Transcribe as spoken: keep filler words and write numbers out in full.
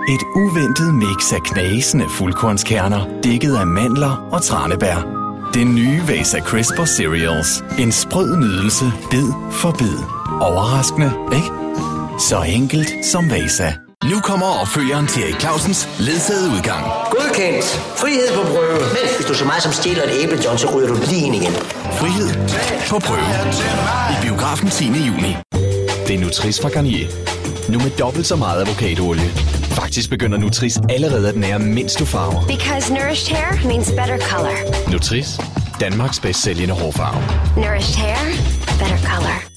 Et uventet mix af knasende fuldkornskerner, dækket af mandler og tranebær. Den nye Vasa Crisper Cereals. En sprød nydelse, bid for bid. Overraskende, ikke? Så enkelt som Vasa. Nu kommer opfølgeren til Erik Clausens ledsagede udgang. Godkendt. Frihed på prøve. Men hvis du så meget som stjæler et æble, John, så ryger du lige ind igen. Frihed på prøve. I biografen tiende juni. Det er Nutris fra Garnier. Nu med dobbelt så meget avocadoolie. Faktisk begynder Nutris allerede at nære mindst du farver. Because nourished hair means better color. Nutris. Danmarks bedst sælgende hårfarve. Nourished hair, better color.